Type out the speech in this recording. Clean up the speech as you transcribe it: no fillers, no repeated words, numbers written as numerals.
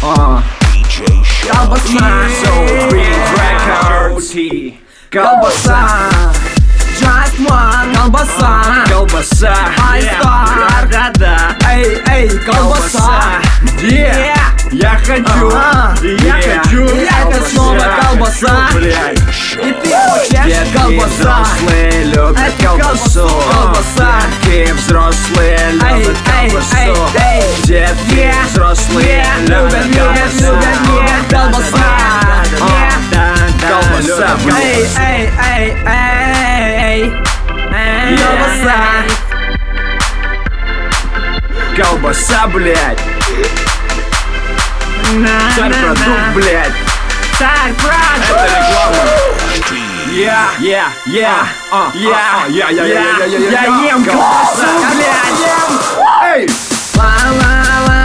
Колбаса, колбаса, Just one, колбаса, Колбаса, Айстар, да-да-да. эй, эй, колбаса, Я хочу, я хочу. это снова колбаса, Блядь. и ты хочешь колбаса, Взрослые любят это колбасу. колбаса, Детки взрослые эй, любят эй, эй, колбасу. эй, Детки взрослые любят колбасу. колбаса, Колбаса, эй, эй, эй, эй, колбаса, колбаса, блядь. Царь-продукт, блядь. Царь-продукт. Это реклама. Я ем колбасу, блядь. Эй! Ла-ла-ла.